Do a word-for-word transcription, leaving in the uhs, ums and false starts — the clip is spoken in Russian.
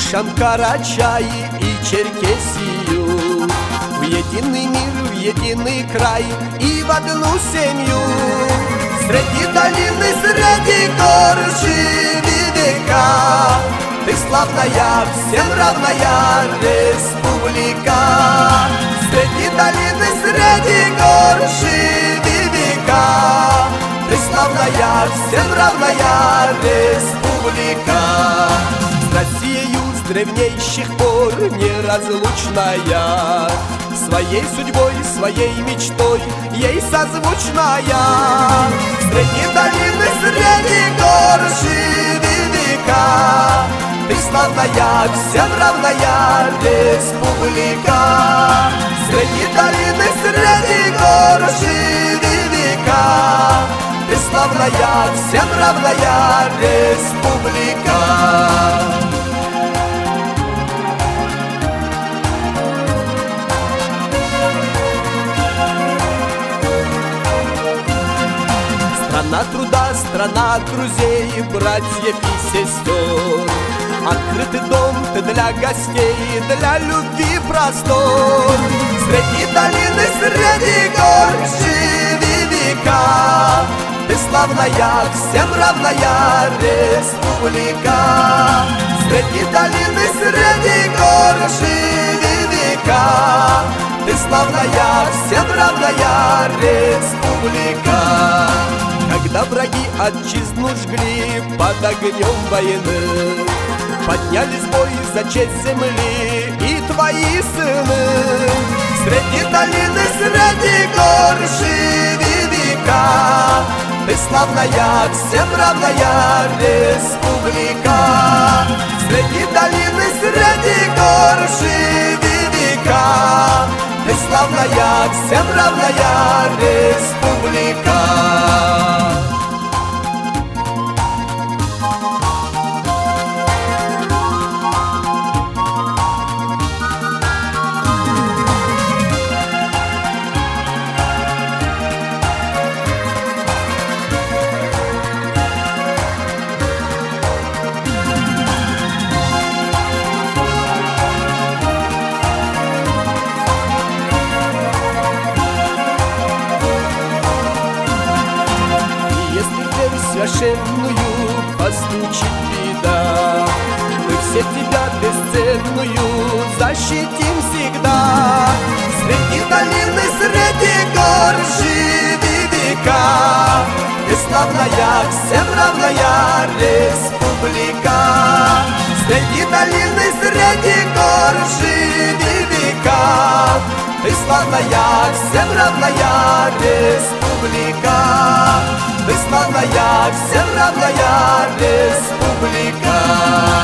Слышам Карачай и Черкесию, в единый мир, в единый край и в одну семью. Среди долины, среди гор живи века, ты славная, всем равная республика. Среди долины, среди гор живи века, ты славная, всем равная республика. С Россией с древнейших пор неразлучная, своей судьбой, своей мечтой, ей созвучная. Среди долины, среди гор живи века, ты славная, всем равная республика. Среди долины, среди гор живи века, ты славная, всем равная республика. Страна труда, страна друзей, братьев и сестер. Открытый дом ты для гостей, для любви простор. Среди долины, среди гор живи века, ты славная, всем равная республика. Среди долины, среди гор живи века, ты славная, всем равная республика. Когда враги отчизну жгли под огнем войны, поднялись бой за честь земли и твои сыны. Среди долины, среди гор живи века, ты славная, всем равная республика. Среди долины, среди гор живи века, ты славная, всем равная республика. Священную постучит беда, мы все тебя бесценную защитим всегда. Среди долины, среди гор живи века, ты славная, всем равная республика. Среди долины, среди гор живи века, ты славная, всем равная республика. Ты славная, всем равная республика.